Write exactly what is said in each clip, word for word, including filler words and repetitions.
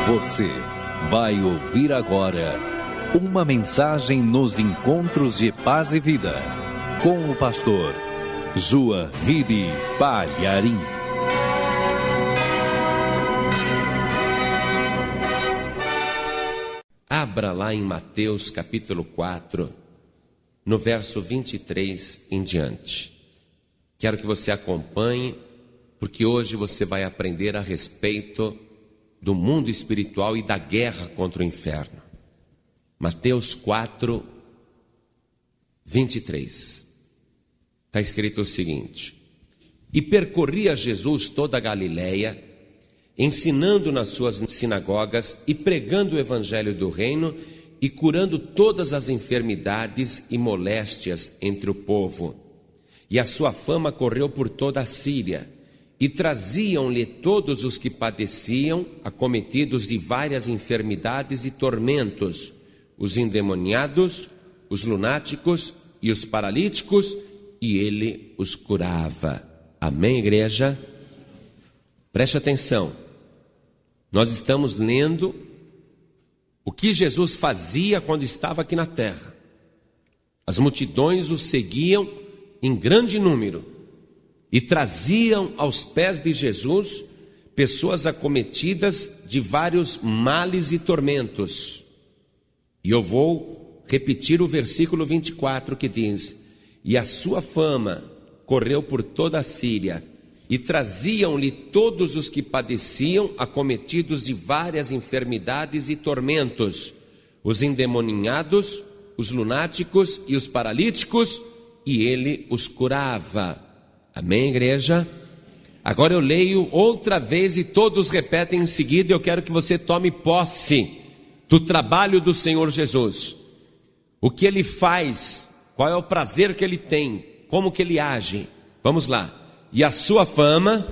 Você vai ouvir agora uma mensagem nos encontros de paz e vida com o pastor João Ribe Palharim. Abra lá em Mateus capítulo quatro, no verso vinte e três em diante. Quero que você acompanhe, porque hoje você vai aprender a respeito do mundo espiritual e da guerra contra o inferno. Mateus quatro, vinte e três. Está escrito o seguinte: E percorria Jesus toda a Galileia, ensinando nas suas sinagogas e pregando o evangelho do reino e curando todas as enfermidades e moléstias entre o povo. E a sua fama correu por toda a Síria, e traziam-lhe todos os que padeciam, acometidos de várias enfermidades e tormentos, os endemoniados, os lunáticos e os paralíticos, e ele os curava. Amém, igreja? Preste atenção. Nós estamos lendo o que Jesus fazia quando estava aqui na terra. As multidões o seguiam em grande número e traziam aos pés de Jesus pessoas acometidas de vários males e tormentos. E eu vou repetir o versículo vinte e quatro que diz: E a sua fama correu por toda a Síria, e traziam-lhe todos os que padeciam, acometidos de várias enfermidades e tormentos, os endemoniados, os lunáticos e os paralíticos, e ele os curava. Amém, igreja? Agora eu leio outra vez e todos repetem em seguida. Eu quero que você tome posse do trabalho do Senhor Jesus. O que ele faz, qual é o prazer que ele tem, como que ele age. Vamos lá. E a sua fama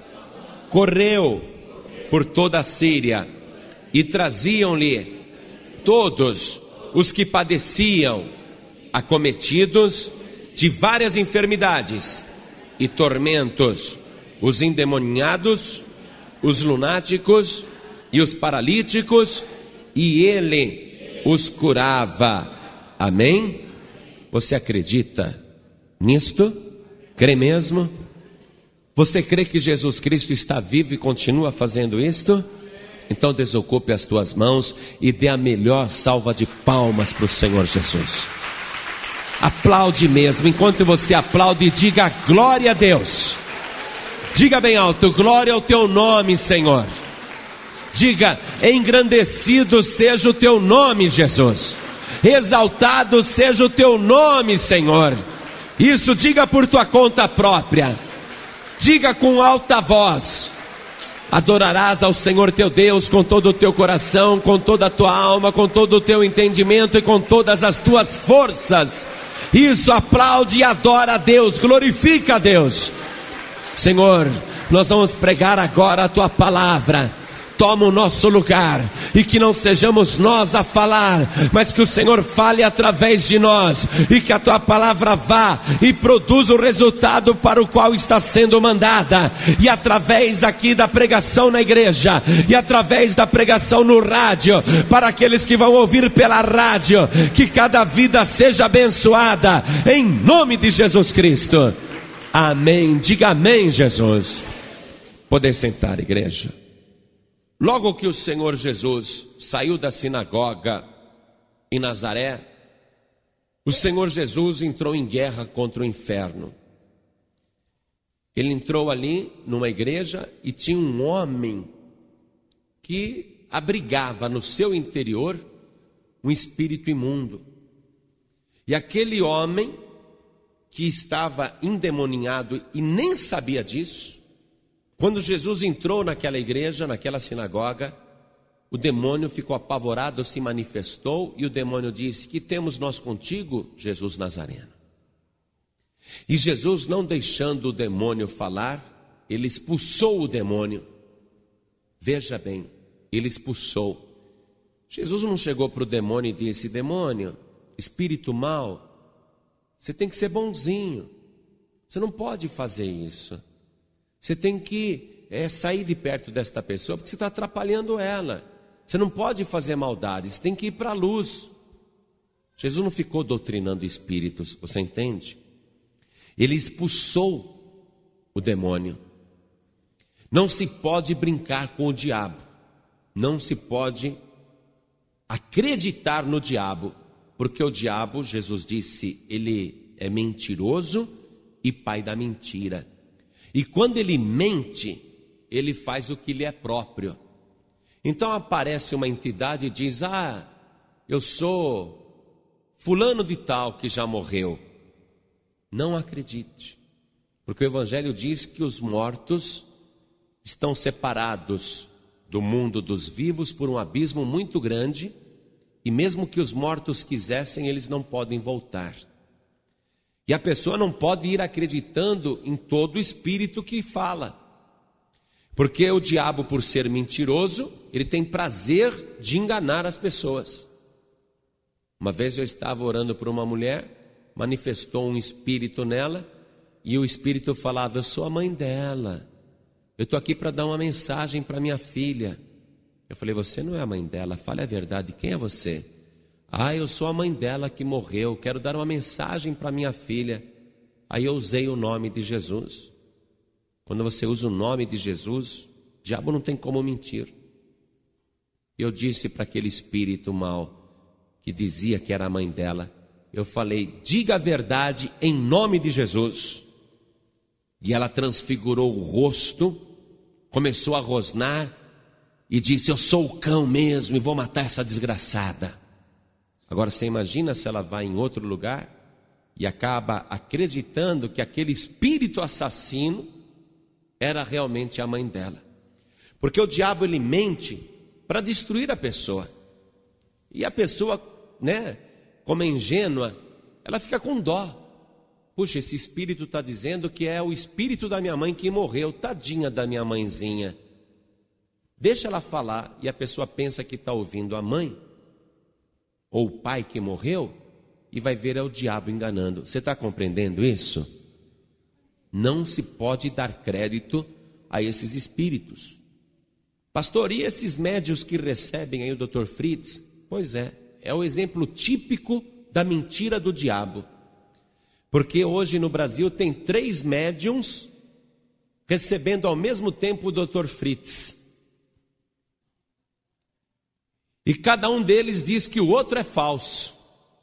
correu por toda a Síria, e traziam-lhe todos os que padeciam, acometidos de várias enfermidades e tormentos, os endemoniados, os lunáticos e os paralíticos, e ele os curava. Amém? Você acredita nisto? Crê mesmo? Você crê que Jesus Cristo está vivo e continua fazendo isto? Então desocupe as tuas mãos e dê a melhor salva de palmas para o Senhor Jesus. Aplaude mesmo. Enquanto você aplaude, diga glória a Deus. Diga bem alto: glória ao teu nome, Senhor. Diga: engrandecido seja o teu nome, Jesus. Exaltado seja o teu nome, Senhor. Isso diga por tua conta própria. Diga com alta voz: adorarás ao Senhor teu Deus com todo o teu coração, com toda a tua alma, com todo o teu entendimento e com todas as tuas forças. Isso, aplaude e adora a Deus, glorifica a Deus. Senhor, nós vamos pregar agora a tua palavra. Toma o nosso lugar, e que não sejamos nós a falar, mas que o Senhor fale através de nós, e que a tua palavra vá e produza o resultado para o qual está sendo mandada. E através aqui da pregação na igreja, e através da pregação no rádio, para aqueles que vão ouvir pela rádio, que cada vida seja abençoada, em nome de Jesus Cristo. Amém. Diga amém, Jesus. Poder sentar, igreja. Logo que o Senhor Jesus saiu da sinagoga em Nazaré, o Senhor Jesus entrou em guerra contra o inferno. Ele entrou ali numa igreja e tinha um homem que abrigava no seu interior um espírito imundo. E aquele homem que estava endemoniado e nem sabia disso, quando Jesus entrou naquela igreja, naquela sinagoga, o demônio ficou apavorado, se manifestou, e o demônio disse: que temos nós contigo, Jesus Nazareno? E Jesus, não deixando o demônio falar, ele expulsou o demônio. Veja bem, ele expulsou. Jesus não chegou para o demônio e disse: demônio, espírito mau, você tem que ser bonzinho, você não pode fazer isso. Você tem que é, sair de perto desta pessoa, porque você está atrapalhando ela. Você não pode fazer maldade, você tem que ir para a luz. Jesus não ficou doutrinando espíritos, você entende? Ele expulsou o demônio. Não se pode brincar com o diabo. Não se pode acreditar no diabo, porque o diabo, Jesus disse, ele é mentiroso e pai da mentira. E quando ele mente, ele faz o que lhe é próprio. Então aparece uma entidade e diz: ah, eu sou fulano de tal que já morreu. Não acredite, porque o Evangelho diz que os mortos estão separados do mundo dos vivos por um abismo muito grande, e mesmo que os mortos quisessem, eles não podem voltar. E a pessoa não pode ir acreditando em todo espírito que fala, porque o diabo, por ser mentiroso, ele tem prazer de enganar as pessoas. Uma vez eu estava orando por uma mulher, manifestou um espírito nela, e o espírito falava: eu sou a mãe dela, eu estou aqui para dar uma mensagem para minha filha. Eu falei: você não é a mãe dela, fale a verdade, quem é você? Ah, eu sou a mãe dela que morreu, quero dar uma mensagem para minha filha. Aí eu usei o nome de Jesus. Quando você usa o nome de Jesus, o diabo não tem como mentir. Eu disse para aquele espírito mau, que dizia que era a mãe dela, eu falei: diga a verdade em nome de Jesus. E ela transfigurou o rosto, começou a rosnar e disse: eu sou o cão mesmo e vou matar essa desgraçada. Agora você imagina se ela vai em outro lugar e acaba acreditando que aquele espírito assassino era realmente a mãe dela. Porque o diabo, ele mente para destruir a pessoa. E a pessoa, né, como é ingênua, ela fica com dó. Puxa, esse espírito está dizendo que é o espírito da minha mãe que morreu, tadinha da minha mãezinha. Deixa ela falar, e a pessoa pensa que está ouvindo a mãe ou o pai que morreu, e vai ver é o diabo enganando. Você está compreendendo isso? Não se pode dar crédito a esses espíritos. Pastor, e esses médios que recebem aí o doutor Fritz? Pois é, é o exemplo típico da mentira do diabo. Porque hoje no Brasil tem três médiums recebendo ao mesmo tempo o doutor Fritz. E cada um deles diz que o outro é falso.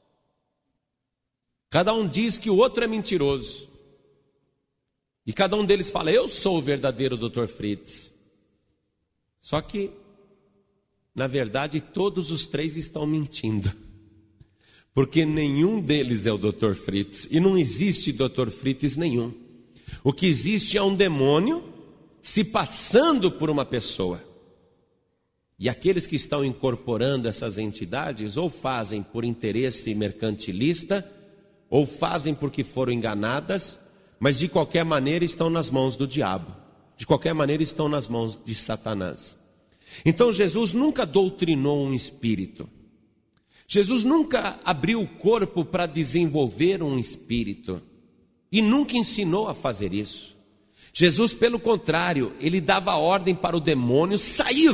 Cada um diz que o outro é mentiroso. E cada um deles fala: eu sou o verdadeiro doutor Fritz. Só que, na verdade, todos os três estão mentindo. Porque nenhum deles é o doutor Fritz. E não existe doutor Fritz nenhum. O que existe é um demônio se passando por uma pessoa. E aqueles que estão incorporando essas entidades, ou fazem por interesse mercantilista, ou fazem porque foram enganadas, mas de qualquer maneira estão nas mãos do diabo. De qualquer maneira estão nas mãos de Satanás. Então Jesus nunca doutrinou um espírito. Jesus nunca abriu o corpo para desenvolver um espírito. E nunca ensinou a fazer isso. Jesus, pelo contrário, ele dava ordem para o demônio sair.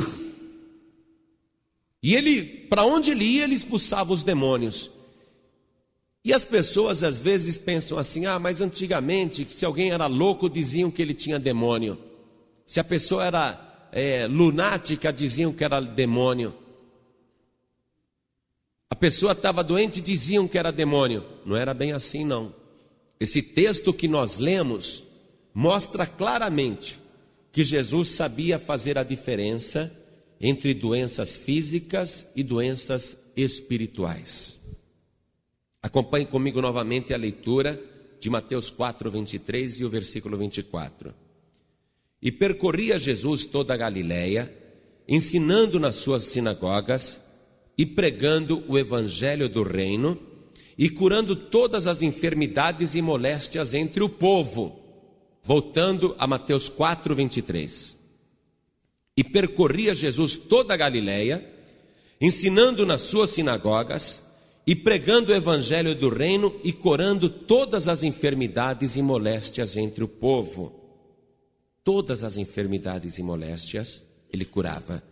E ele, para onde ele ia, ele expulsava os demônios. E as pessoas às vezes pensam assim: ah, mas antigamente, se alguém era louco, diziam que ele tinha demônio. Se a pessoa era é, lunática, diziam que era demônio. A pessoa estava doente, diziam que era demônio. Não era bem assim, não. Esse texto que nós lemos mostra claramente que Jesus sabia fazer a diferença entre doenças físicas e doenças espirituais. Acompanhe comigo novamente a leitura de Mateus quatro, vinte e três e o versículo vinte e quatro. E percorria Jesus toda a Galileia, ensinando nas suas sinagogas e pregando o evangelho do reino e curando todas as enfermidades e moléstias entre o povo. Voltando a Mateus quatro, vinte e três. E percorria Jesus toda a Galileia, ensinando nas suas sinagogas e pregando o evangelho do reino e curando todas as enfermidades e moléstias entre o povo. Todas as enfermidades e moléstias ele curava.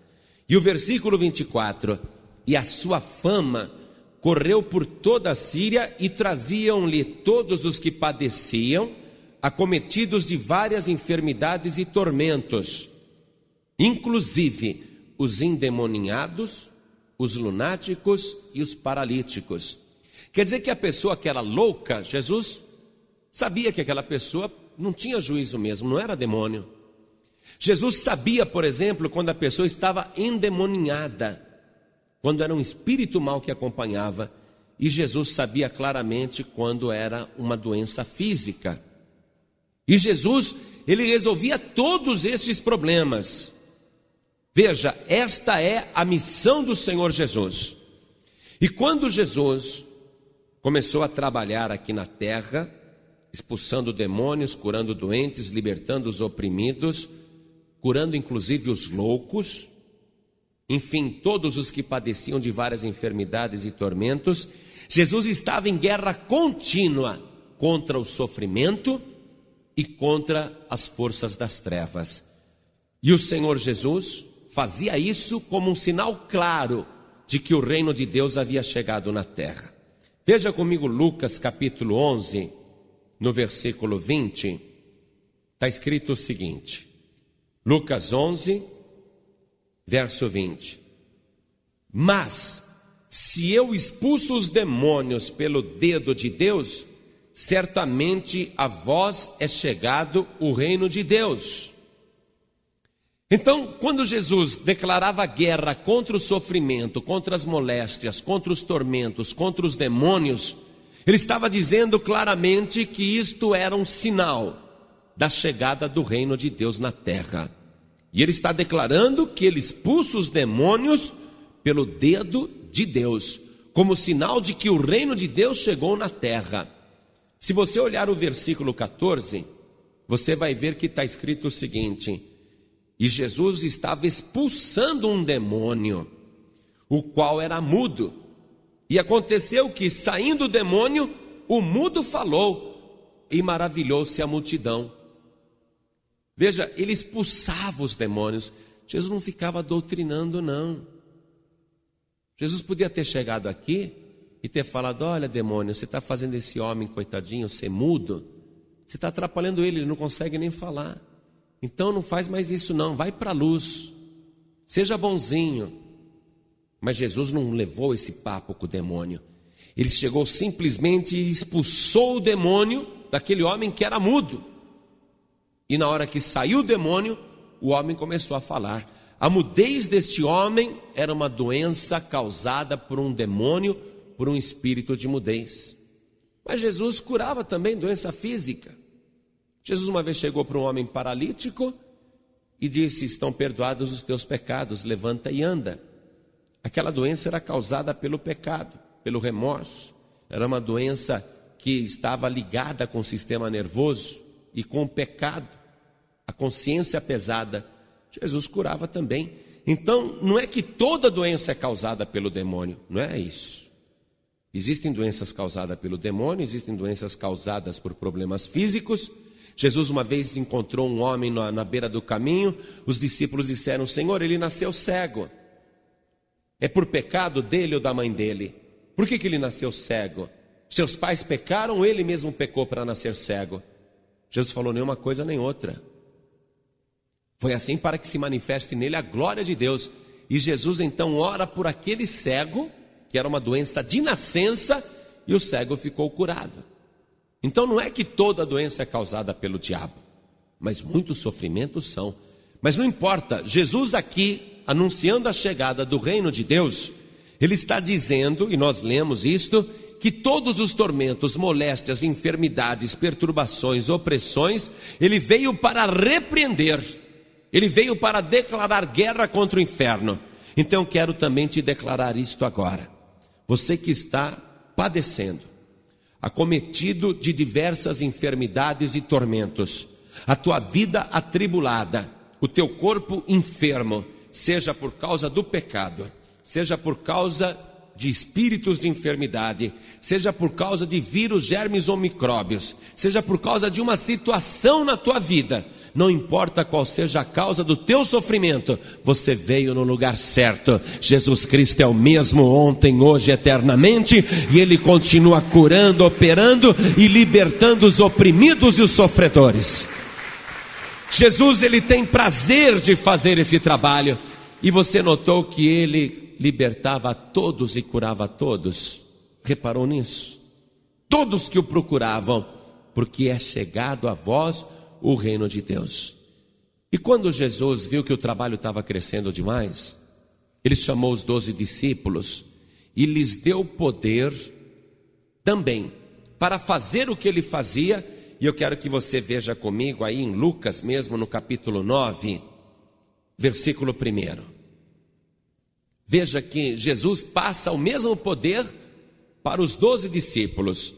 E o versículo vinte e quatro: e a sua fama correu por toda a Síria, e traziam-lhe todos os que padeciam, acometidos de várias enfermidades e tormentos, inclusive os endemoniados, os lunáticos e os paralíticos. Quer dizer que a pessoa que era louca, Jesus sabia que aquela pessoa não tinha juízo mesmo, não era demônio. Jesus sabia, por exemplo, quando a pessoa estava endemoniada, quando era um espírito mau que acompanhava, e Jesus sabia claramente quando era uma doença física. E Jesus, ele resolvia todos estes problemas. Veja, esta é a missão do Senhor Jesus. E quando Jesus começou a trabalhar aqui na terra, expulsando demônios, curando doentes, libertando os oprimidos, curando inclusive os loucos, enfim, todos os que padeciam de várias enfermidades e tormentos, Jesus estava em guerra contínua contra o sofrimento e contra as forças das trevas. E o Senhor Jesus fazia isso como um sinal claro de que o reino de Deus havia chegado na terra. Veja comigo Lucas capítulo onze, no versículo vinte, está escrito o seguinte, Lucas onze, verso vinte: mas se eu expulso os demônios pelo dedo de Deus, certamente a vós é chegado o reino de Deus. Então, quando Jesus declarava guerra contra o sofrimento, contra as moléstias, contra os tormentos, contra os demônios, ele estava dizendo claramente que isto era um sinal da chegada do reino de Deus na terra. E ele está declarando que ele expulsa os demônios pelo dedo de Deus, como sinal de que o reino de Deus chegou na terra. Se você olhar o versículo catorze, você vai ver que está escrito o seguinte: e Jesus estava expulsando um demônio, o qual era mudo. E aconteceu que, saindo o demônio, o mudo falou, e maravilhou-se a multidão. Veja, ele expulsava os demônios. Jesus não ficava doutrinando, não. Jesus podia ter chegado aqui e ter falado: olha, demônio, você está fazendo esse homem, coitadinho, ser mudo, você está atrapalhando ele, ele não consegue nem falar. Então não faz mais isso não, vai para a luz, seja bonzinho. Mas Jesus não levou esse papo com o demônio. Ele chegou simplesmente e expulsou o demônio daquele homem que era mudo. E na hora que saiu o demônio, o homem começou a falar. A mudez deste homem era uma doença causada por um demônio, por um espírito de mudez. Mas Jesus curava também doença física. Jesus uma vez chegou para um homem paralítico e disse: estão perdoados os teus pecados, levanta e anda. Aquela doença era causada pelo pecado, pelo remorso. Era uma doença que estava ligada com o sistema nervoso e com o pecado, a consciência pesada. Jesus curava também. Então, não é que toda doença é causada pelo demônio, não é isso. Existem doenças causadas pelo demônio, existem doenças causadas por problemas físicos. Jesus uma vez encontrou um homem na, na beira do caminho. Os discípulos disseram: Senhor, ele nasceu cego. É por pecado dele ou da mãe dele? Por que que ele nasceu cego? Seus pais pecaram ou ele mesmo pecou para nascer cego? Jesus falou: nem uma coisa nem outra. Foi assim para que se manifeste nele a glória de Deus. E Jesus então ora por aquele cego, que era uma doença de nascença, e o cego ficou curado. Então não é que toda doença é causada pelo diabo, mas muitos sofrimentos são. Mas não importa, Jesus aqui, anunciando a chegada do reino de Deus, ele está dizendo, e nós lemos isto, que todos os tormentos, moléstias, enfermidades, perturbações, opressões, ele veio para repreender, ele veio para declarar guerra contra o inferno. Então quero também te declarar isto agora. Você que está padecendo, acometido de diversas enfermidades e tormentos, a tua vida atribulada, o teu corpo enfermo, seja por causa do pecado, seja por causa de espíritos de enfermidade, seja por causa de vírus, germes ou micróbios, seja por causa de uma situação na tua vida, não importa qual seja a causa do teu sofrimento, você veio no lugar certo. Jesus Cristo é o mesmo ontem, hoje, eternamente, e Ele continua curando, operando e libertando os oprimidos e os sofredores. Jesus, Ele tem prazer de fazer esse trabalho. E você notou que Ele libertava a todos e curava a todos? Reparou nisso? Todos que o procuravam, porque é chegado a vós o reino de Deus. E quando Jesus viu que o trabalho estava crescendo demais, Ele chamou os doze discípulos e lhes deu poder também para fazer o que Ele fazia. E eu quero que você veja comigo aí em Lucas mesmo, no capítulo nove, versículo primeiro. Veja que Jesus passa o mesmo poder para os doze discípulos.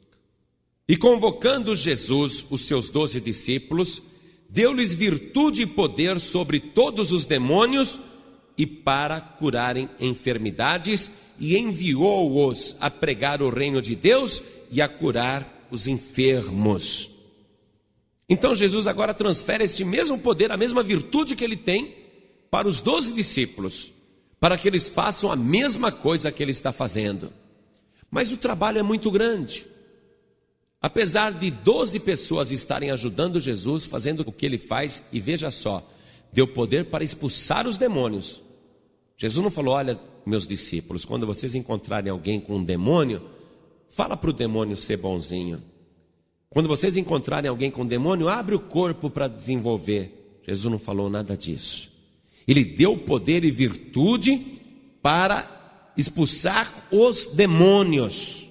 E convocando Jesus os seus doze discípulos, deu-lhes virtude e poder sobre todos os demônios e para curarem enfermidades, e enviou-os a pregar o reino de Deus e a curar os enfermos. Então Jesus agora transfere este mesmo poder, a mesma virtude que Ele tem para os doze discípulos, para que eles façam a mesma coisa que Ele está fazendo. Mas o trabalho é muito grande. Apesar de doze pessoas estarem ajudando Jesus, fazendo o que Ele faz, e veja só, deu poder para expulsar os demônios. Jesus não falou: olha, meus discípulos, quando vocês encontrarem alguém com um demônio, fala para o demônio ser bonzinho. Quando vocês encontrarem alguém com um demônio, abre o corpo para desenvolver. Jesus não falou nada disso. Ele deu poder e virtude para expulsar os demônios.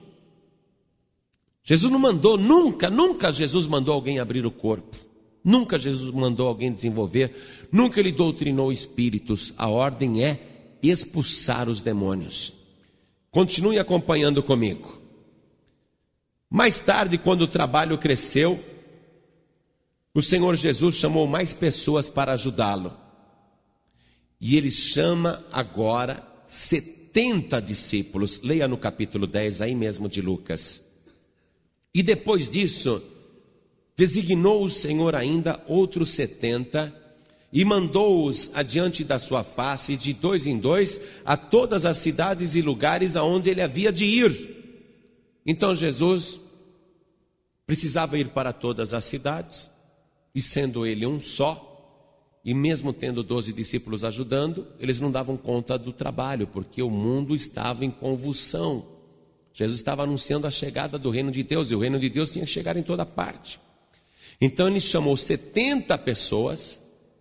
Jesus não mandou, nunca, nunca Jesus mandou alguém abrir o corpo. Nunca Jesus mandou alguém desenvolver. Nunca Ele doutrinou espíritos. A ordem é expulsar os demônios. Continue acompanhando comigo. Mais tarde, quando o trabalho cresceu, o Senhor Jesus chamou mais pessoas para ajudá-lo. E Ele chama agora setenta discípulos. Leia no capítulo dez, aí mesmo de Lucas. E depois disso, designou o Senhor ainda outros setenta e mandou-os adiante da sua face, de dois em dois, a todas as cidades e lugares aonde Ele havia de ir. Então Jesus precisava ir para todas as cidades, e sendo Ele um só, e mesmo tendo doze discípulos ajudando, eles não davam conta do trabalho, porque o mundo estava em convulsão. Jesus estava anunciando a chegada do reino de Deus, e o reino de Deus tinha que chegar em toda parte. Então Ele chamou setenta pessoas,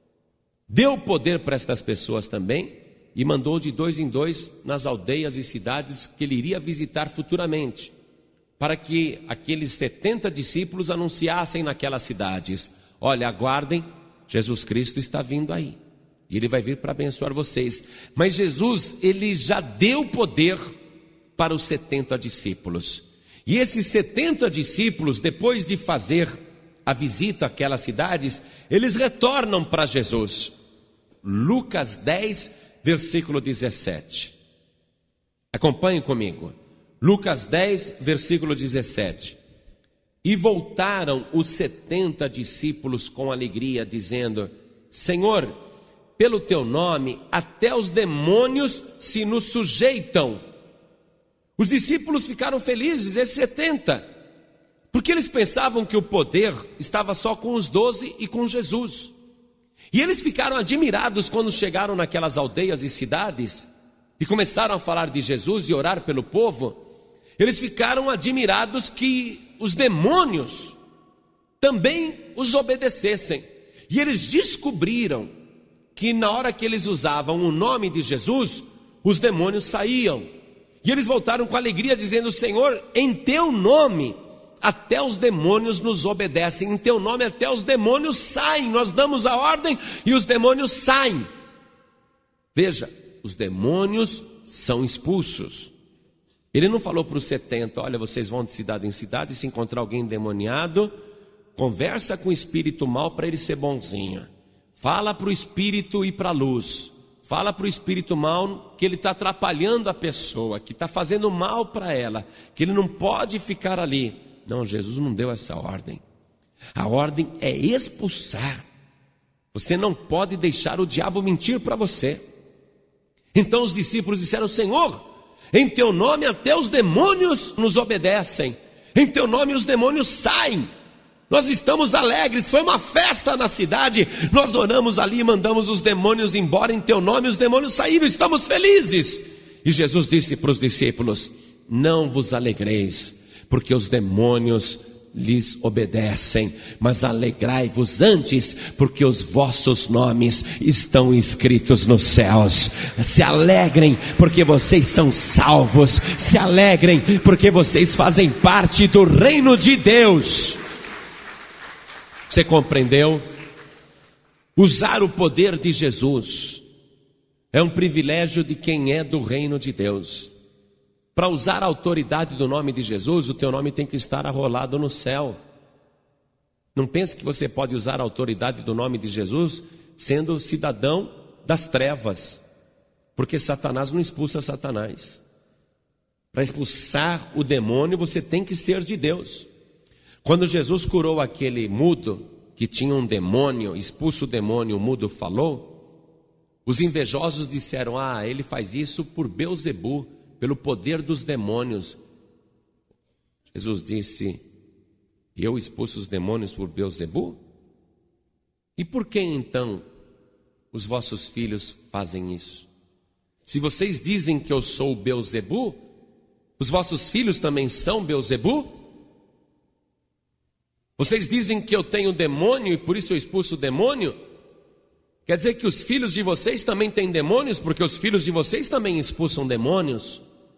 deu poder para estas pessoas também, e mandou de dois em dois nas aldeias e cidades que Ele iria visitar futuramente, para que aqueles setenta discípulos anunciassem naquelas cidades: olha, aguardem, Jesus Cristo está vindo aí, e Ele vai vir para abençoar vocês. Mas Jesus, Ele já deu poder para os setenta discípulos. E esses setenta discípulos, depois de fazer a visita àquelas cidades, eles retornam para Jesus. Lucas dez, versículo dezessete. Acompanhe comigo. Lucas dez, versículo dezessete. E voltaram os setenta discípulos com alegria, dizendo: Senhor, pelo teu nome, até os demônios se nos sujeitam. Os discípulos ficaram felizes, esses setenta, porque eles pensavam que o poder estava só com os doze e com Jesus. E eles ficaram admirados quando chegaram naquelas aldeias e cidades e começaram a falar de Jesus e orar pelo povo. Eles ficaram admirados que os demônios também os obedecessem. E eles descobriram que na hora que eles usavam o nome de Jesus, os demônios saíam. E eles voltaram com alegria dizendo: Senhor, em teu nome até os demônios nos obedecem, em teu nome até os demônios saem, nós damos a ordem e os demônios saem. Veja, os demônios são expulsos. Ele não falou para os setenta: olha, vocês vão de cidade em cidade, se encontrar alguém endemoniado, conversa com o espírito mal para ele ser bonzinho. Fala para o espírito ir para a luz. Fala para o espírito mal que ele está atrapalhando a pessoa, que está fazendo mal para ela, que ele não pode ficar ali. Não, Jesus não deu essa ordem. A ordem é expulsar. Você não pode deixar o diabo mentir para você. Então os discípulos disseram: Senhor, em teu nome até os demônios nos obedecem, em teu nome os demônios saem. Nós estamos alegres, foi uma festa na cidade, nós oramos ali e mandamos os demônios embora, em teu nome os demônios saíram, estamos felizes. E Jesus disse para os discípulos: não vos alegreis, porque os demônios lhes obedecem, mas alegrai-vos antes, porque os vossos nomes estão escritos nos céus. Se alegrem, porque vocês são salvos. Se alegrem, porque vocês fazem parte do reino de Deus. Você compreendeu? Usar o poder de Jesus é um privilégio de quem é do reino de Deus. Para usar a autoridade do nome de Jesus, o teu nome tem que estar arrolado no céu. Não pense que você pode usar a autoridade do nome de Jesus sendo cidadão das trevas, porque Satanás não expulsa Satanás. Para expulsar o demônio, você tem que ser de Deus. Quando Jesus curou aquele mudo que tinha um demônio, expulsa o demônio, o mudo falou, os invejosos disseram: ah, ele faz isso por Belzebu, pelo poder dos demônios. Jesus disse: eu expulso os demônios por Belzebu? E por que então os vossos filhos fazem isso? Se vocês dizem que eu sou Belzebu, os vossos filhos também são Belzebu? Vocês dizem que eu tenho demônio e por isso eu expulso o demônio? Quer dizer que os filhos de vocês também têm demônios, porque os filhos de vocês também expulsam demônios?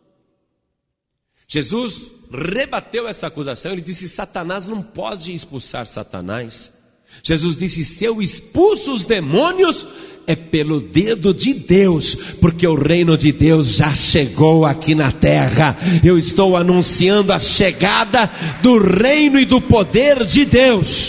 Jesus rebateu essa acusação. Ele disse: Satanás não pode expulsar Satanás. Jesus disse: se eu expulso os demônios, é pelo dedo de Deus, porque o reino de Deus já chegou aqui na terra. Eu estou anunciando a chegada do reino e do poder de Deus.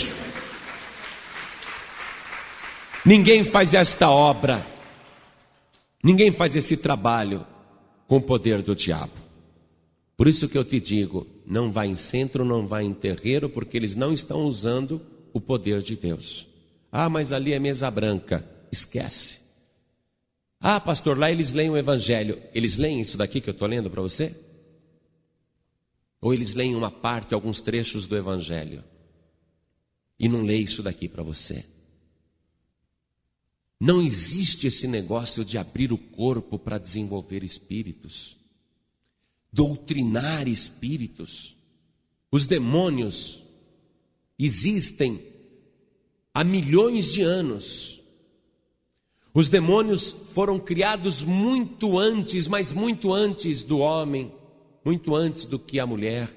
Ninguém faz esta obra, ninguém faz esse trabalho com o poder do diabo. Por isso que eu te digo: não vá em centro, não vá em terreiro, porque eles não estão usando o poder de Deus. Ah, mas ali é mesa branca. Esquece. Ah, pastor, lá eles leem o evangelho. Eles leem isso daqui que eu estou lendo para você? Ou eles leem uma parte, alguns trechos do evangelho e não leem isso daqui para você? Não existe esse negócio de abrir o corpo para desenvolver espíritos, doutrinar espíritos. Os demônios existem há milhões de anos. Os demônios foram criados muito antes, mas muito antes do homem, muito antes do que a mulher.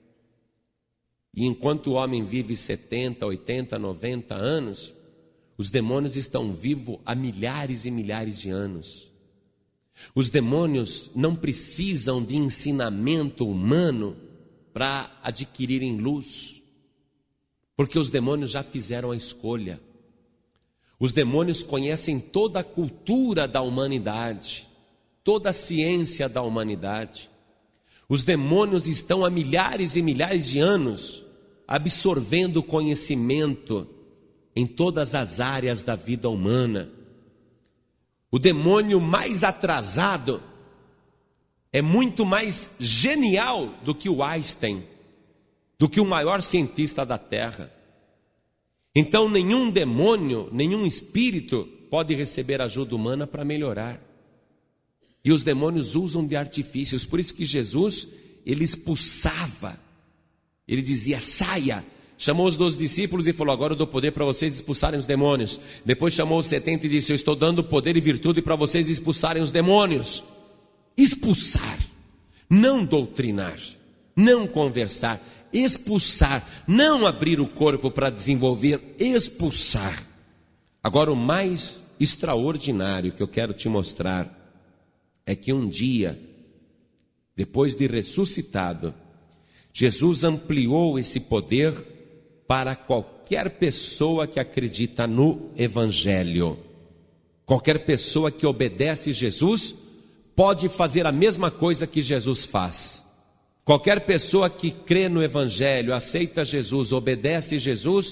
E enquanto o homem vive setenta, oitenta, noventa anos, os demônios estão vivos há milhares e milhares de anos. Os demônios não precisam de ensinamento humano para adquirirem luz, porque os demônios já fizeram a escolha. Os demônios conhecem toda a cultura da humanidade, toda a ciência da humanidade. Os demônios estão há milhares e milhares de anos absorvendo conhecimento em todas as áreas da vida humana. O demônio mais atrasado é muito mais genial do que o Einstein, do que o maior cientista da Terra. Então nenhum demônio, nenhum espírito pode receber ajuda humana para melhorar. E os demônios usam de artifícios. Por isso que Jesus, ele expulsava. Ele dizia: saia. Chamou os doze discípulos e falou: agora eu dou poder para vocês expulsarem os demônios. Depois chamou os setenta e disse: eu estou dando poder e virtude para vocês expulsarem os demônios. Expulsar, não doutrinar, não conversar. Expulsar, não abrir o corpo para desenvolver, expulsar. Agora, o mais extraordinário que eu quero te mostrar é que um dia, depois de ressuscitado, Jesus ampliou esse poder para qualquer pessoa que acredita no Evangelho. Qualquer pessoa que obedece Jesus pode fazer a mesma coisa que Jesus faz. Qualquer pessoa que crê no Evangelho, aceita Jesus, obedece Jesus,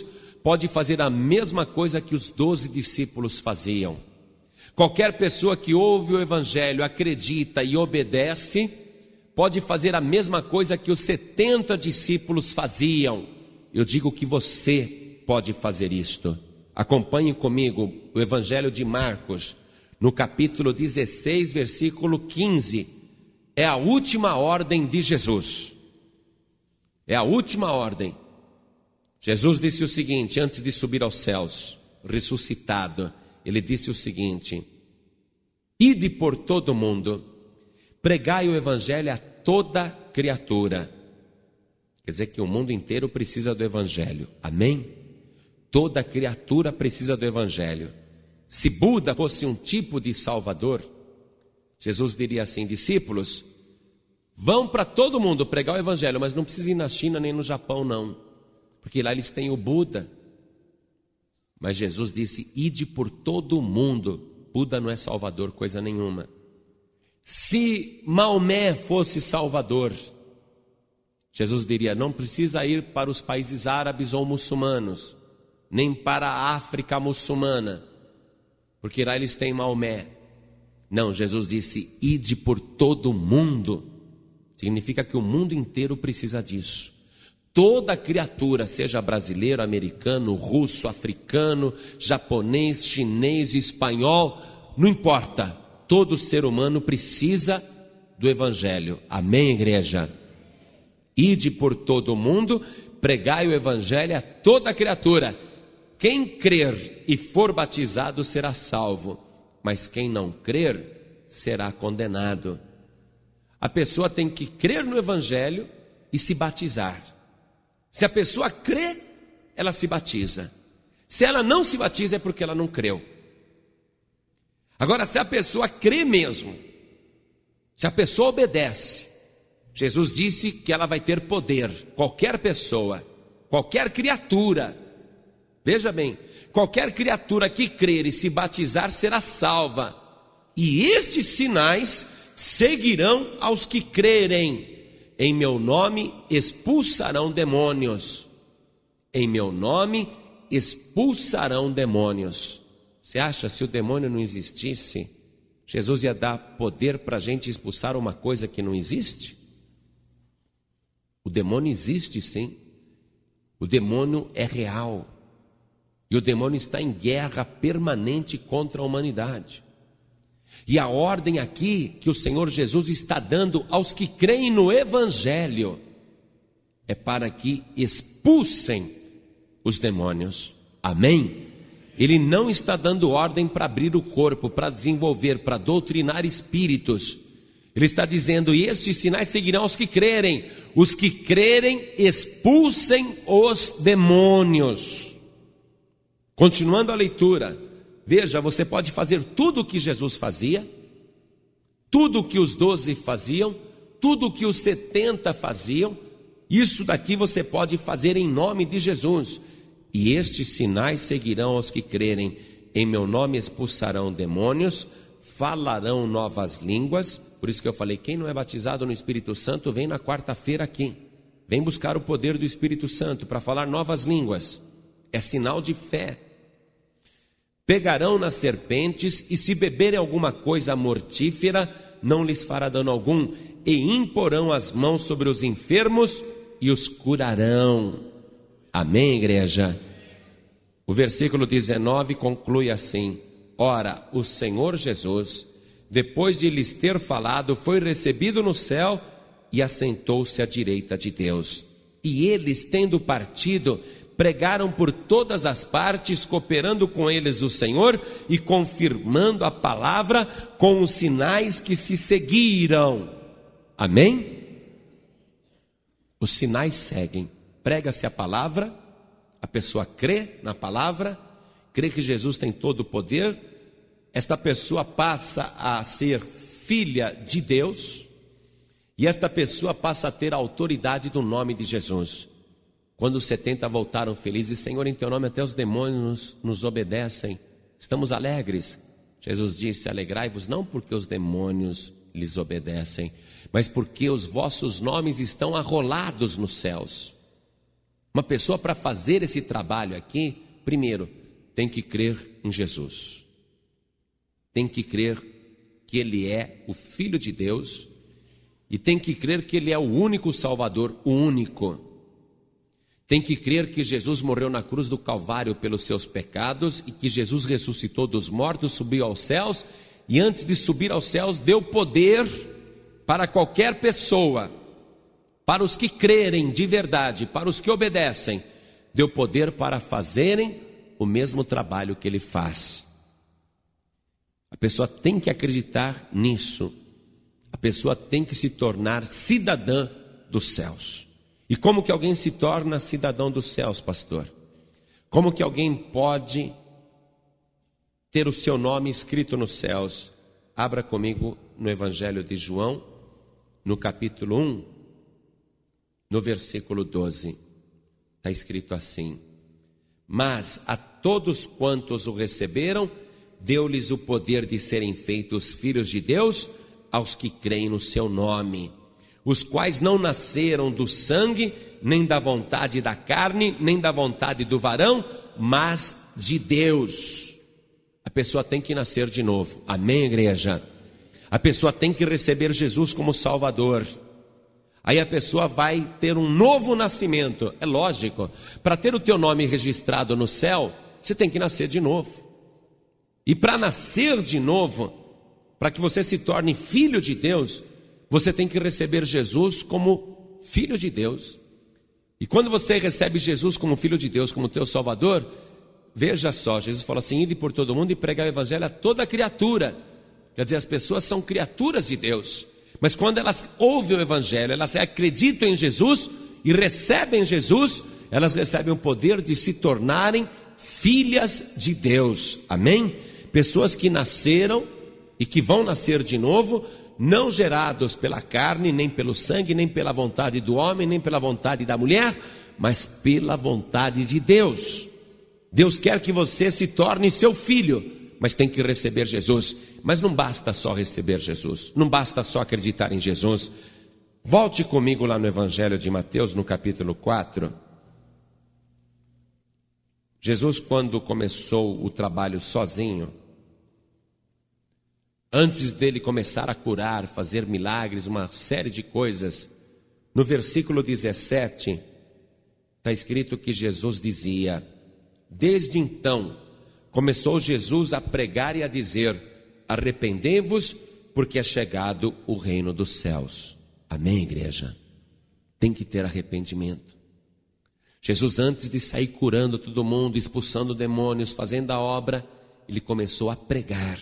pode fazer a mesma coisa que os doze discípulos faziam. Qualquer pessoa que ouve o Evangelho, acredita e obedece, pode fazer a mesma coisa que os setenta discípulos faziam. Eu digo que você pode fazer isto. Acompanhe comigo o Evangelho de Marcos, no capítulo dezesseis, versículo quinze. É a última ordem de Jesus. É a última ordem. Jesus disse o seguinte, antes de subir aos céus, ressuscitado, ele disse o seguinte: ide por todo o mundo, pregai o Evangelho a toda criatura. Quer dizer que o mundo inteiro precisa do Evangelho, amém? Toda criatura precisa do Evangelho. Se Buda fosse um tipo de salvador, Jesus diria assim: discípulos, vão para todo mundo pregar o Evangelho, mas não precisa ir na China nem no Japão não, porque lá eles têm o Buda. Mas Jesus disse: ide por todo o mundo. Buda não é salvador, coisa nenhuma. Se Maomé fosse salvador, Jesus diria: não precisa ir para os países árabes ou muçulmanos, nem para a África muçulmana, porque lá eles têm Maomé. Não, Jesus disse: ide por todo o mundo. Significa que o mundo inteiro precisa disso. Toda criatura, seja brasileiro, americano, russo, africano, japonês, chinês, espanhol, não importa. Todo ser humano precisa do Evangelho. Amém, igreja? Ide por todo o mundo, pregai o Evangelho a toda criatura. Quem crer e for batizado será salvo, mas quem não crer será condenado. A pessoa tem que crer no Evangelho e se batizar. Se a pessoa crê, ela se batiza. Se ela não se batiza, é porque ela não creu. Agora, se a pessoa crê mesmo, se a pessoa obedece, Jesus disse que ela vai ter poder. Qualquer pessoa, qualquer criatura, veja bem, qualquer criatura que crer e se batizar será salva. E estes sinais seguirão aos que crerem. Em meu nome expulsarão demônios. Em meu nome expulsarão demônios. Você acha, se o demônio não existisse, Jesus ia dar poder para a gente expulsar uma coisa que não existe? O demônio existe sim. O demônio é real. E o demônio está em guerra permanente contra a humanidade. E a ordem aqui que o Senhor Jesus está dando aos que creem no Evangelho é para que expulsem os demônios. Amém? Ele não está dando ordem para abrir o corpo, para desenvolver, para doutrinar espíritos. Ele está dizendo: e estes sinais seguirão aos que crerem. Os que crerem expulsem os demônios. Continuando a leitura. Veja, você pode fazer tudo o que Jesus fazia, tudo o que os doze faziam, tudo o que os setenta faziam. Isso daqui você pode fazer em nome de Jesus. E estes sinais seguirão aos que crerem. Em meu nome expulsarão demônios, falarão novas línguas. Por isso que eu falei, quem não é batizado no Espírito Santo, vem na quarta-feira aqui. Vem buscar o poder do Espírito Santo para falar novas línguas. É sinal de fé. Pegarão nas serpentes, e se beberem alguma coisa mortífera, não lhes fará dano algum, e imporão as mãos sobre os enfermos e os curarão. Amém, igreja? O versículo dezenove conclui assim: ora, o Senhor Jesus, depois de lhes ter falado, foi recebido no céu e assentou-se à direita de Deus. E eles, tendo partido, pregaram por todas as partes, cooperando com eles o Senhor e confirmando a palavra com os sinais que se seguiram. Amém? Os sinais seguem. Prega-se a palavra, a pessoa crê na palavra, crê que Jesus tem todo o poder, esta pessoa passa a ser filha de Deus, e esta pessoa passa a ter a autoridade do nome de Jesus. Quando os setenta voltaram felizes: Senhor, em teu nome até os demônios nos, nos obedecem, estamos alegres. Jesus disse: alegrai-vos não porque os demônios lhes obedecem, mas porque os vossos nomes estão arrolados nos céus. Uma pessoa, para fazer esse trabalho aqui, primeiro, tem que crer em Jesus. Tem que crer que Ele é o Filho de Deus e tem que crer que Ele é o único Salvador, o único. Tem que crer que Jesus morreu na cruz do Calvário pelos seus pecados e que Jesus ressuscitou dos mortos, subiu aos céus e antes de subir aos céus deu poder para qualquer pessoa, para os que crerem de verdade, para os que obedecem, deu poder para fazerem o mesmo trabalho que Ele faz. A pessoa tem que acreditar nisso. A pessoa tem que se tornar cidadã dos céus. E como que alguém se torna cidadão dos céus, pastor? Como que alguém pode ter o seu nome escrito nos céus? Abra comigo no Evangelho de João, no capítulo um, no versículo doze. Está escrito assim: mas a todos quantos o receberam, deu-lhes o poder de serem feitos filhos de Deus, aos que creem no seu nome, os quais não nasceram do sangue, nem da vontade da carne, nem da vontade do varão, mas de Deus. A pessoa tem que nascer de novo. Amém, igreja? A pessoa tem que receber Jesus como Salvador. Aí a pessoa vai ter um novo nascimento. É lógico, para ter o teu nome registrado no céu, você tem que nascer de novo. E para nascer de novo, para que você se torne filho de Deus, você tem que receber Jesus como filho de Deus. E quando você recebe Jesus como filho de Deus, como teu Salvador, veja só, Jesus fala assim: ide por todo mundo e pregar o evangelho a toda criatura. Quer dizer, as pessoas são criaturas de Deus, mas quando elas ouvem o evangelho, elas acreditam em Jesus e recebem Jesus, elas recebem o poder de se tornarem filhas de Deus. Amém? Pessoas que nasceram e que vão nascer de novo, não gerados pela carne, nem pelo sangue, nem pela vontade do homem, nem pela vontade da mulher, mas pela vontade de Deus. Deus quer que você se torne seu filho, mas tem que receber Jesus. Mas não basta só receber Jesus, não basta só acreditar em Jesus. Volte comigo lá no Evangelho de Mateus, no capítulo quatro. Jesus, quando começou o trabalho sozinho, antes dele começar a curar, fazer milagres, uma série de coisas, no versículo dezessete, está escrito que Jesus dizia: desde então, começou Jesus a pregar e a dizer: arrependei-vos, porque é chegado o reino dos céus. Amém, igreja? Tem que ter arrependimento. Jesus, antes de sair curando todo mundo, expulsando demônios, fazendo a obra, ele começou a pregar.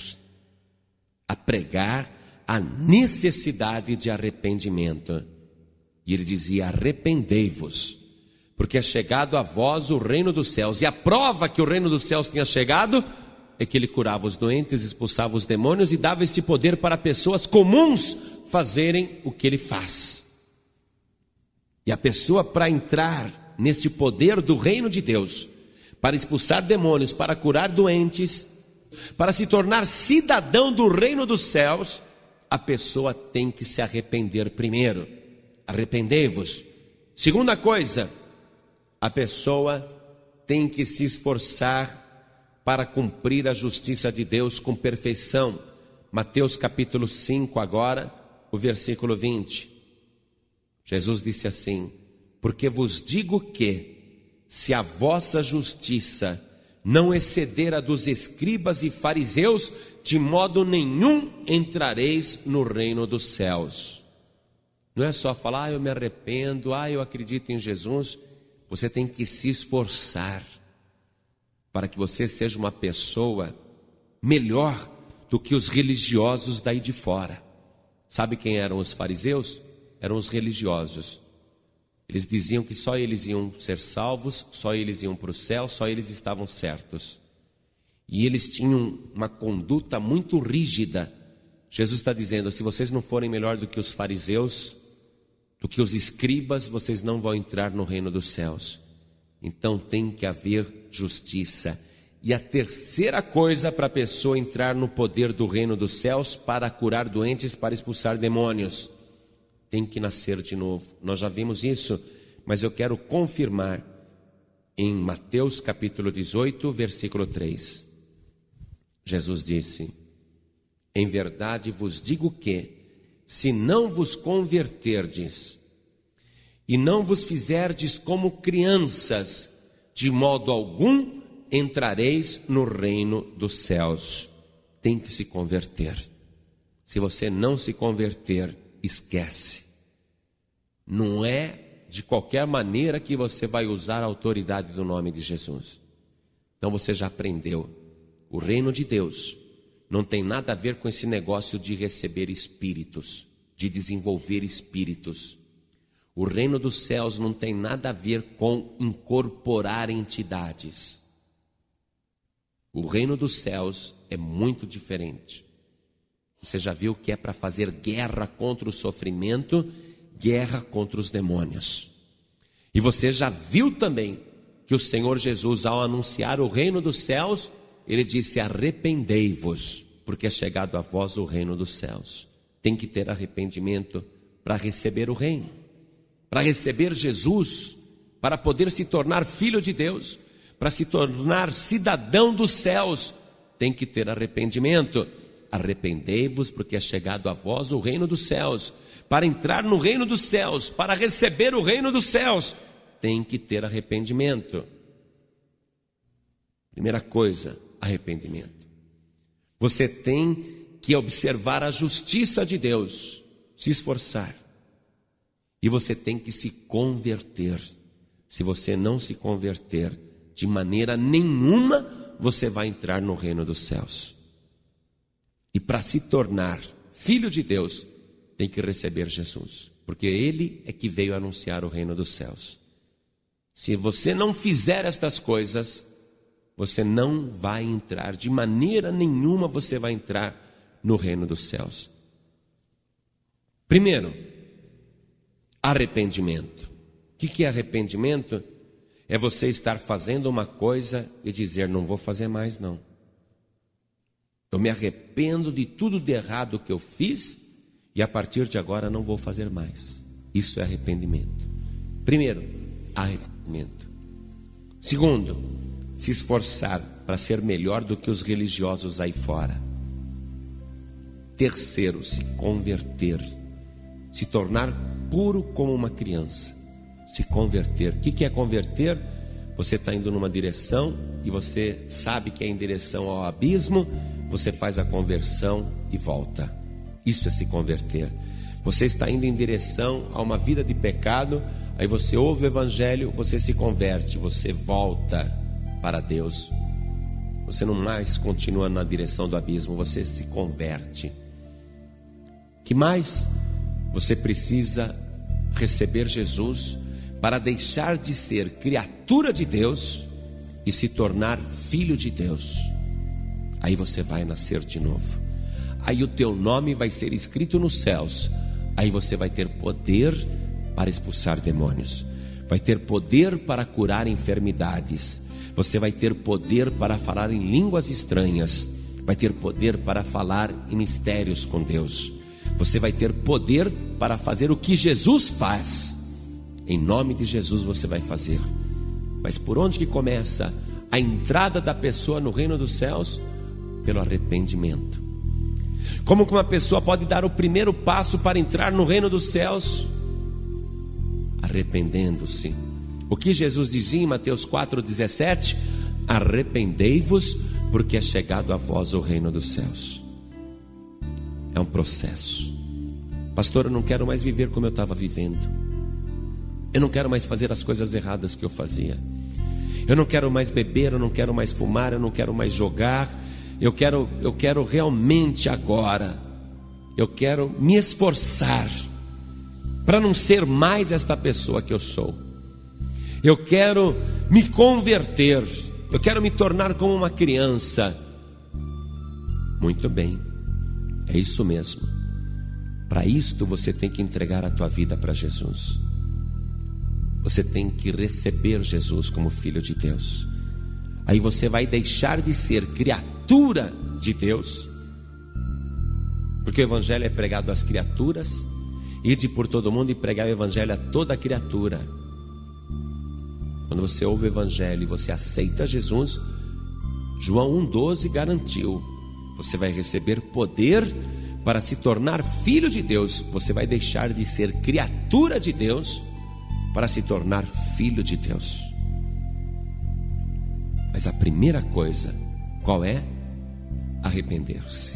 A pregar a necessidade de arrependimento. E ele dizia: arrependei-vos, porque é chegado a vós o reino dos céus. E a prova que o reino dos céus tinha chegado é que ele curava os doentes, expulsava os demônios e dava esse poder para pessoas comuns fazerem o que ele faz. E a pessoa, para entrar nesse poder do reino de Deus, para expulsar demônios, para curar doentes, para se tornar cidadão do reino dos céus, a pessoa tem que se arrepender primeiro. Arrependei-vos. Segunda coisa, a pessoa tem que se esforçar para cumprir a justiça de Deus com perfeição. Mateus capítulo cinco agora, o versículo vinte. Jesus disse assim: porque vos digo que, se a vossa justiça não exceder a dos escribas e fariseus, de modo nenhum entrareis no reino dos céus. Não é só falar: ah, eu me arrependo, ah, eu acredito em Jesus. Você tem que se esforçar para que você seja uma pessoa melhor do que os religiosos daí de fora. Sabe quem eram os fariseus? Eram os religiosos. Eles diziam que só eles iam ser salvos, só eles iam para o céu, só eles estavam certos. E eles tinham uma conduta muito rígida. Jesus está dizendo: se vocês não forem melhor do que os fariseus, do que os escribas, vocês não vão entrar no reino dos céus. Então tem que haver justiça. E a terceira coisa para a pessoa entrar no poder do reino dos céus, para curar doentes, para expulsar demônios, tem que nascer de novo. Nós já vimos isso, mas eu quero confirmar em Mateus capítulo dezoito, versículo três. Jesus disse: em verdade vos digo que, se não vos converterdes e não vos fizerdes como crianças, de modo algum entrareis no reino dos céus. Tem que se converter. Se você não se converter, esquece. Não é de qualquer maneira que você vai usar a autoridade do nome de Jesus. Então você já aprendeu. O reino de Deus não tem nada a ver com esse negócio de receber espíritos, de desenvolver espíritos. O reino dos céus não tem nada a ver com incorporar entidades. O reino dos céus é muito diferente. Você já viu que é para fazer guerra contra o sofrimento, guerra contra os demônios. E você já viu também que o Senhor Jesus, ao anunciar o reino dos céus, Ele disse: arrependei-vos, porque é chegado a vós o reino dos céus. Tem que ter arrependimento para receber o reino, para receber Jesus, para poder se tornar filho de Deus, para se tornar cidadão dos céus. Tem que ter arrependimento. Arrependei-vos, porque é chegado a vós o reino dos céus. Para entrar no reino dos céus, para receber o reino dos céus, tem que ter arrependimento. Primeira coisa, arrependimento. Você tem que observar a justiça de Deus, se esforçar. E você tem que se converter. Se você não se converter, de maneira nenhuma você vai entrar no reino dos céus. E para se tornar filho de Deus, tem que receber Jesus, porque Ele é que veio anunciar o reino dos céus. Se você não fizer estas coisas, você não vai entrar, de maneira nenhuma você vai entrar no reino dos céus. Primeiro, arrependimento. O que é arrependimento? É você estar fazendo uma coisa e dizer: não vou fazer mais não. Eu me arrependo de tudo de errado que eu fiz e a partir de agora não vou fazer mais. Isso é arrependimento. Primeiro, arrependimento. Segundo, se esforçar para ser melhor do que os religiosos aí fora. Terceiro, se converter. Se tornar puro como uma criança. Se converter. O que é converter? Você está indo numa direção e você sabe que é em direção ao abismo. Você faz a conversão e volta. Isso é se converter. Você está indo em direção a uma vida de pecado, aí você ouve o evangelho, você se converte, você volta para Deus. Você não mais continua na direção do abismo, você se converte. Que mais? Você precisa receber Jesus para deixar de ser criatura de Deus e se tornar filho de Deus. Aí você vai nascer de novo. Aí o teu nome vai ser escrito nos céus. Aí você vai ter poder para expulsar demônios. Vai ter poder para curar enfermidades. Você vai ter poder para falar em línguas estranhas. Vai ter poder para falar em mistérios com Deus. Você vai ter poder para fazer o que Jesus faz. Em nome de Jesus você vai fazer. Mas por onde que começa a entrada da pessoa no reino dos céus? Pelo arrependimento. Como que uma pessoa pode dar o primeiro passo para entrar no reino dos céus? Arrependendo-se. O que Jesus dizia em Mateus quatro, dezessete? Arrependei-vos, porque é chegado a vós o reino dos céus. É um processo. Pastor, eu não quero mais viver como eu estava vivendo. Eu não quero mais fazer as coisas erradas que eu fazia. Eu não quero mais beber, eu não quero mais fumar, eu não quero mais jogar. Eu quero, eu quero realmente agora, eu quero me esforçar para não ser mais esta pessoa que eu sou. Eu quero me converter, eu quero me tornar como uma criança. Muito bem, é isso mesmo. Para isto você tem que entregar a tua vida para Jesus. Você tem que receber Jesus como filho de Deus. Aí você vai deixar de ser criatura de Deus, porque o evangelho é pregado às criaturas. Ide por todo mundo e pregar o evangelho a toda criatura. Quando você ouve o Evangelho e você aceita Jesus, João um doze garantiu: você vai receber poder para se tornar filho de Deus. Você vai deixar de ser criatura de Deus para se tornar filho de Deus. Mas a primeira coisa, qual é? Arrepender-se.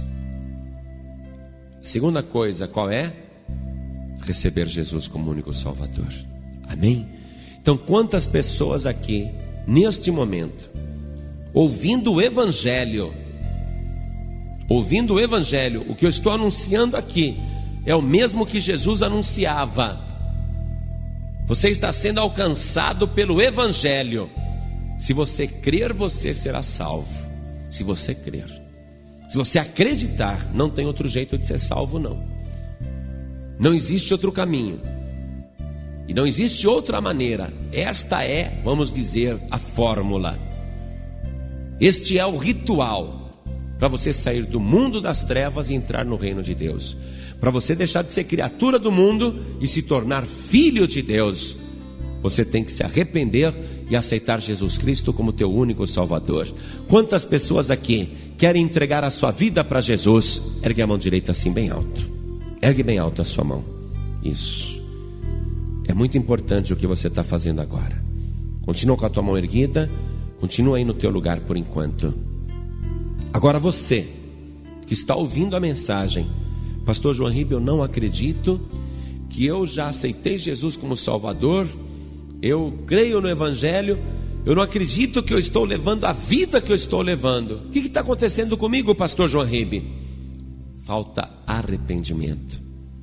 A segunda coisa, qual é? Receber Jesus como único Salvador. Amém? Então, quantas pessoas aqui, neste momento, ouvindo o Evangelho, ouvindo o Evangelho, o que eu estou anunciando aqui é o mesmo que Jesus anunciava. Você está sendo alcançado pelo Evangelho. Se você crer, você será salvo. Se você crer. Se você acreditar, não tem outro jeito de ser salvo, não. Não existe outro caminho. E não existe outra maneira. Esta é, vamos dizer, a fórmula. Este é o ritual para você sair do mundo das trevas e entrar no reino de Deus. Para você deixar de ser criatura do mundo e se tornar filho de Deus, você tem que se arrepender e aceitar Jesus Cristo como teu único Salvador. Quantas pessoas aqui querem entregar a sua vida para Jesus? Ergue a mão direita assim bem alto. Ergue bem alto a sua mão. Isso. É muito importante o que você está fazendo agora. Continua com a tua mão erguida. Continua aí no teu lugar por enquanto. Agora você que está ouvindo a mensagem: Pastor João Ribe, eu não acredito que eu já aceitei Jesus como Salvador. Eu creio no Evangelho. Eu não acredito que eu estou levando a vida que eu estou levando. O que está acontecendo comigo, Pastor João Ribe? Falta arrependimento.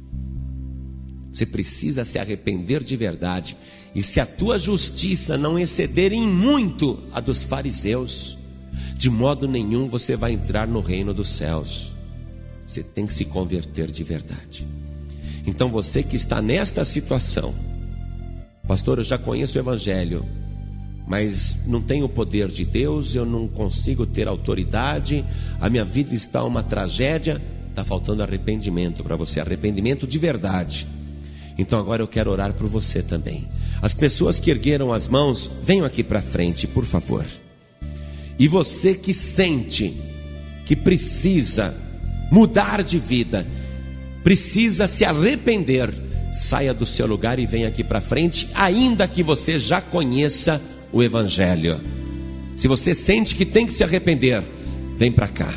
Você precisa se arrepender de verdade. E se a tua justiça não exceder em muito a dos fariseus, de modo nenhum você vai entrar no reino dos céus. Você tem que se converter de verdade. Então você que está nesta situação: pastor, eu já conheço o Evangelho, mas não tenho o poder de Deus, eu não consigo ter autoridade, a minha vida está uma tragédia. Está faltando arrependimento para você, arrependimento de verdade. Então agora eu quero orar por você também. As pessoas que ergueram as mãos, venham aqui para frente, por favor. E você que sente que precisa mudar de vida, precisa se arrepender, saia do seu lugar e venha aqui para frente, ainda que você já conheça o Evangelho. Se você sente que tem que se arrepender, vem para cá.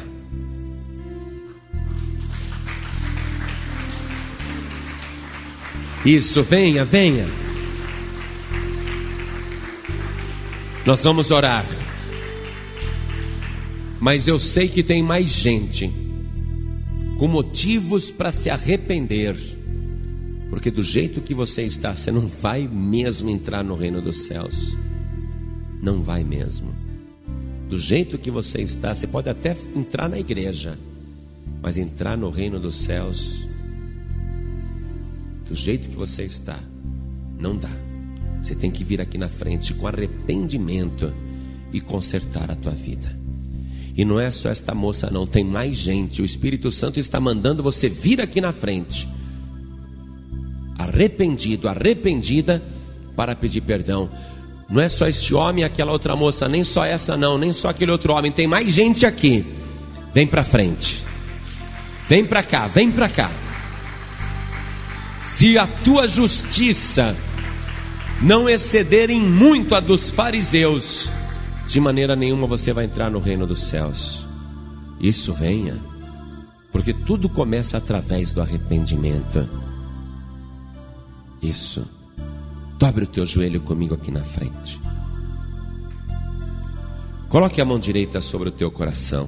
Isso, venha, venha. Nós vamos orar. Mas eu sei que tem mais gente com motivos para se arrepender, porque do jeito que você está, você não vai mesmo entrar no reino dos céus. Não vai mesmo. Do jeito que você está, você pode até entrar na igreja, mas entrar no reino dos céus, do jeito que você está, não dá. Você tem que vir aqui na frente com arrependimento e consertar a tua vida. E não é só esta moça não, tem mais gente. O Espírito Santo está mandando você vir aqui na frente, arrependido, arrependida, para pedir perdão. Não é só este homem e aquela outra moça, nem só essa não, nem só aquele outro homem. Tem mais gente aqui. Vem para frente. Vem para cá, vem para cá. Se a tua justiça não exceder em muito a dos fariseus, de maneira nenhuma você vai entrar no reino dos céus. Isso, venha, porque tudo começa através do arrependimento. Isso. Dobre o teu joelho comigo aqui na frente. Coloque a mão direita sobre o teu coração.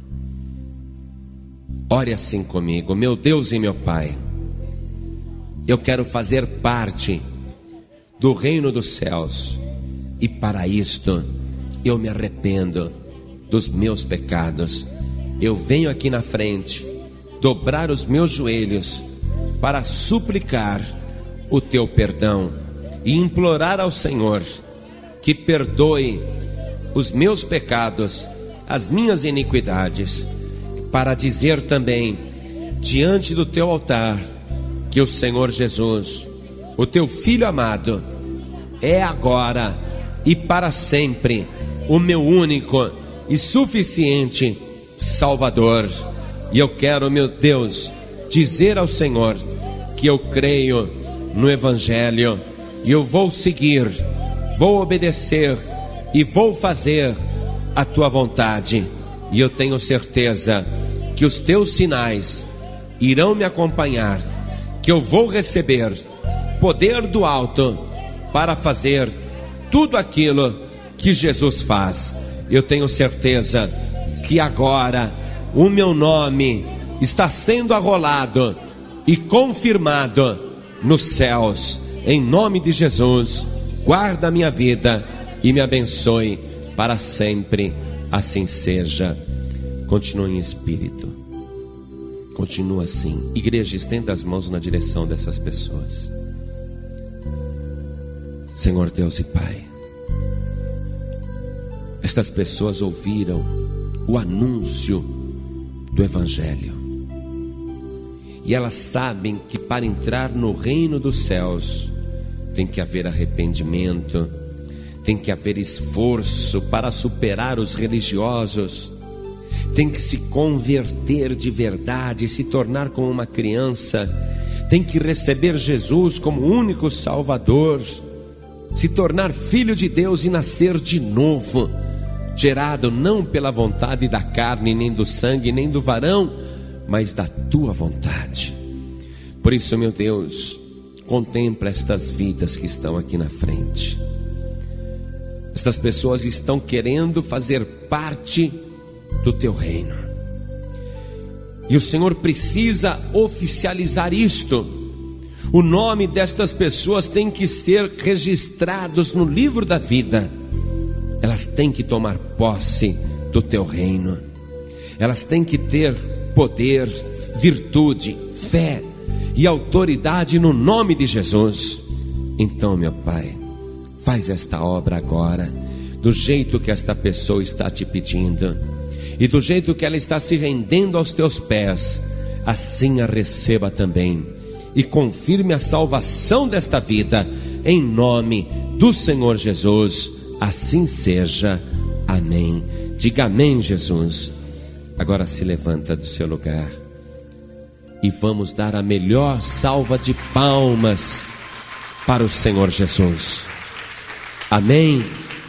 Ore assim comigo: meu Deus e meu Pai, eu quero fazer parte do reino dos céus, e para isto eu me arrependo dos meus pecados. Eu venho aqui na frente dobrar os meus joelhos para suplicar o teu perdão e implorar ao Senhor que perdoe os meus pecados, as minhas iniquidades, para dizer também diante do teu altar que o Senhor Jesus, o teu Filho amado, é agora e para sempre o meu único e suficiente Salvador. E eu quero, meu Deus, dizer ao Senhor que eu creio no Evangelho e eu vou seguir, vou obedecer e vou fazer a tua vontade. E eu tenho certeza que os teus sinais irão me acompanhar, que eu vou receber poder do alto para fazer tudo aquilo que Jesus faz. Eu tenho certeza que agora o meu nome está sendo arrolado e confirmado nos céus. Em nome de Jesus, guarda a minha vida e me abençoe para sempre. Assim seja. Continue em espírito. Continua assim. Igreja, estenda as mãos na direção dessas pessoas. Senhor Deus e Pai, estas pessoas ouviram o anúncio do Evangelho e elas sabem que para entrar no reino dos céus tem que haver arrependimento, tem que haver esforço para superar os religiosos, tem que se converter de verdade, se tornar como uma criança, tem que receber Jesus como único Salvador, se tornar filho de Deus e nascer de novo, gerado não pela vontade da carne, nem do sangue, nem do varão, mas da tua vontade. Por isso, meu Deus, contempla estas vidas que estão aqui na frente. Estas pessoas estão querendo fazer parte do teu reino, e o Senhor precisa oficializar isto. O nome destas pessoas tem que ser registrados no livro da vida. Elas têm que tomar posse do teu reino, elas têm que ter poder, virtude, fé e autoridade no nome de Jesus. Então, meu Pai, faz esta obra agora, do jeito que esta pessoa está te pedindo, e do jeito que ela está se rendendo aos teus pés, assim a receba também, e confirme a salvação desta vida, em nome do Senhor Jesus. Assim seja, amém. Diga amém, Jesus. Agora se levanta do seu lugar e vamos dar a melhor salva de palmas para o Senhor Jesus. Amém.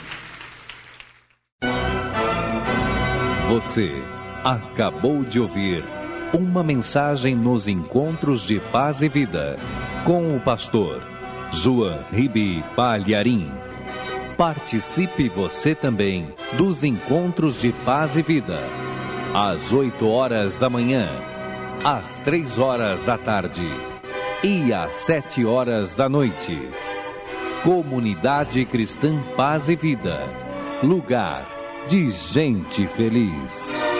Você acabou de ouvir uma mensagem nos Encontros de Paz e Vida, com o pastor João Ribe Palharim. Participe você também dos Encontros de Paz e Vida, às oito horas da manhã, às três horas da tarde e às sete horas da noite. Comunidade Cristã Paz e Vida, lugar de gente feliz.